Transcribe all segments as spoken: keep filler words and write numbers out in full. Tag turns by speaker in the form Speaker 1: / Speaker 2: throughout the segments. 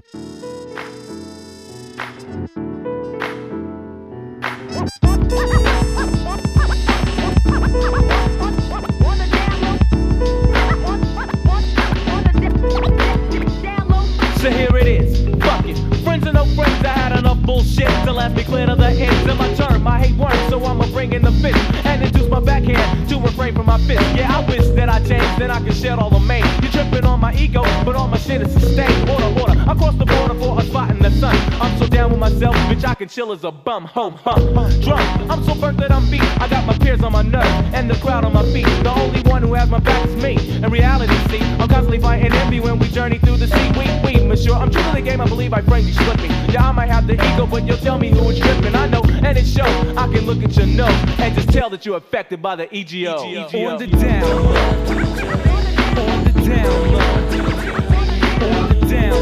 Speaker 1: So here it is, fuck it. Friends and no friends, I had enough bullshit to last me clear to the end of my term. I hate worms, so I'ma bring in the fist and induce my backhand to refrain from my fist. Yeah, I wish that I changed, then I could shed all the main. You tripping on my ego, but all my shit is sustained. Order, order, I crossed the border for a spot in the sun. I'm so down with myself, bitch, I can chill as a bum. Home, huh, drunk. I'm so burnt that I'm beat. I got my peers on my nerves and the crowd on my feet. The only one who has my back is me. In reality, see, I'm constantly fighting envy when we journey through the sea. We, we, monsieur, I'm true to the game, I believe I frankly slipped me. Yeah, I might have the ego, but you'll tell me who is tripping. I know, and it shows. I can look at your nose and just tell that you're affected by the E G O. E G O. On the down low. On the down low. On the down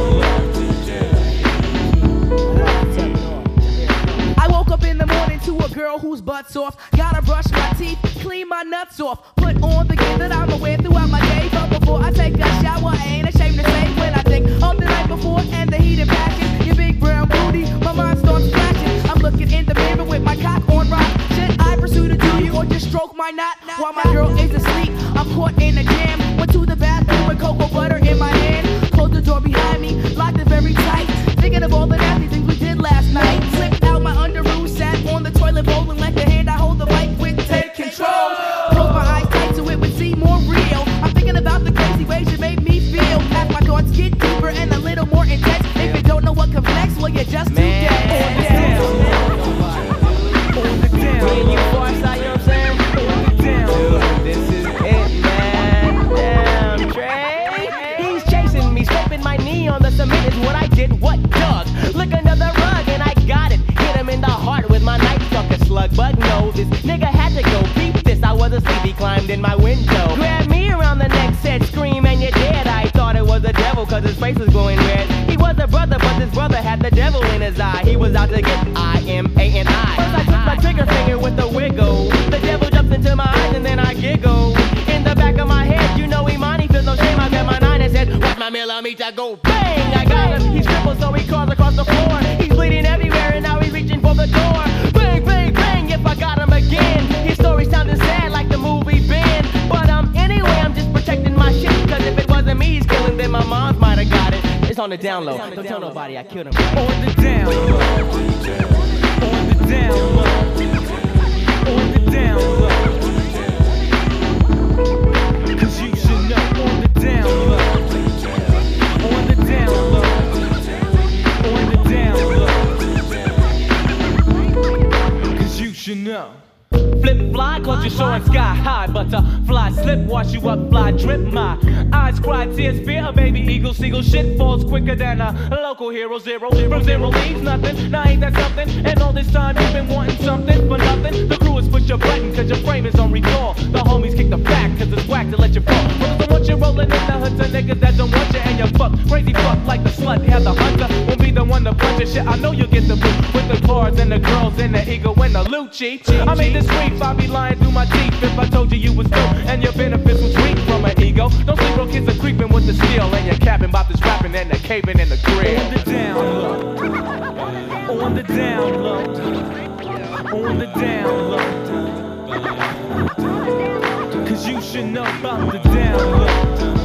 Speaker 1: low.
Speaker 2: I woke up in the morning to a girl whose butt's off. Gotta brush my teeth, clean my nuts off. Put on the gear that I'ma wear throughout my day. But before I take a shower, I ain't ashamed to say when I think of the night before and the heat and passion. Your big brown booty, my mind starts flashing. I'm looking in the mirror with my cock on rock. Should I pursue to do you or just stroke my knot while my girl is asleep? I'm caught in a jam. Went to the bathroom with cocoa butter in my hand. Closed the door behind me, locked it very tight. Thinking of all the nasty things we did last night. Slipped out my underoos, sat on the toilet bowl and let the hand I hold the mic with take control. Closed my eyes tight so it would seem more real. I'm thinking about the crazy ways you made me feel. As my thoughts get deeper and a little more intense. If you don't know what comes next, well you're just too dead. On the down. On the down. Me and you boys, you know what I'm saying? On the down. This is it, man. Damn, Trey. He's chasing me, scraping my knee on the cement is what I did. What, dog? Look under the rug and I got it. Hit him in the heart with my knife, fuck a slug. But no, this nigga had to go. Peep this, I was asleep, he climbed in my window. Grabbed me around the neck, said scream and you're dead. I thought it was the devil cause his face was glowing red. He was a brother, but this brother had the devil in his eye. He was out to get I M A N I. First I took my trigger finger with a wiggle. The devil jumps into my eyes and then I giggle. In the back of my head, you know Imani feels no shame. I grabbed my nine and said, watch my millimeter go bang. I got him, he's crippled so he crawls across the floor. He's bleeding everywhere and now he's reaching for the door. Bang, bang, bang, if I got him again. His story sounded sad like the movie Ben. But um, anyway, I'm just protecting my shit. Cause if it wasn't me he's killing, then my mom's might have got it. It's on the down low. Don't tell nobody I killed him. On the down low. On the down low. On the down low. Cause you should know. On the down low. On the down low. On the down low. Cause you should know. Flip fly, cause you're soaring sky high. Butterfly slip, wash you up, fly drip. My eyes cry tears, fear a baby eagle. Seagull shit falls quicker than a local hero. Zero, from zero leaves nothing. Now ain't that something? And all this time you've been wanting something for nothing. The crew has pushed your button cause your frame is on recall. The homies kick the back cause it's whack to let you fall. Well, don't want you rolling in the hood to niggas that don't want you. And you fuck, crazy fuck like the slut. Have the hunter, won't be the one to punch your shit. I know you'll get the boot with the cars and the girls and the ego and the loot cheap. I made this sweep, I'd be lying through my teeth if I told you you was dope and your benefits was weak from an ego. Don't sleep, bro, kids are creeping with the steel and you're capping about this rapping and the caving in the crib. On the down low. On the down low. On the down low. Cause you should know about the down low.